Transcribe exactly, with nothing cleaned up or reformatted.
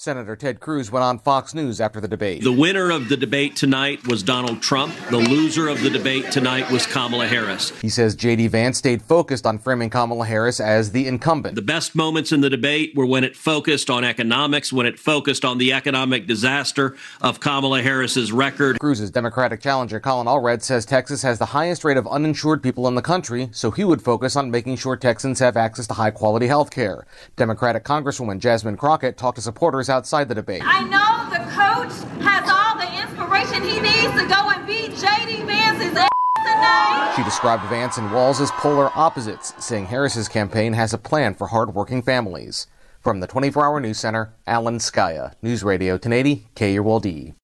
Senator Ted Cruz went on Fox News after the debate. The winner of the debate tonight was Donald Trump. The loser of the debate tonight was Kamala Harris. He says J D. Vance stayed focused on framing Kamala Harris as the incumbent. The best moments in the debate were when it focused on economics, when it focused on the economic disaster of Kamala Harris's record. Cruz's Democratic challenger Colin Allred says Texas has the highest rate of uninsured people in the country, so he would focus on making sure Texans have access to high-quality health care. Democratic Congresswoman Jasmine Crockett talked to supporters outside the debate. I know the coach has all the inspiration he needs to go and beat J D. Vance's ass tonight. She described Vance and Walz as polar opposites, saying Harris's campaign has a plan for hard-working families. From the twenty-four hour News Center, Alan Skaya, News Radio ten eighty K U L D.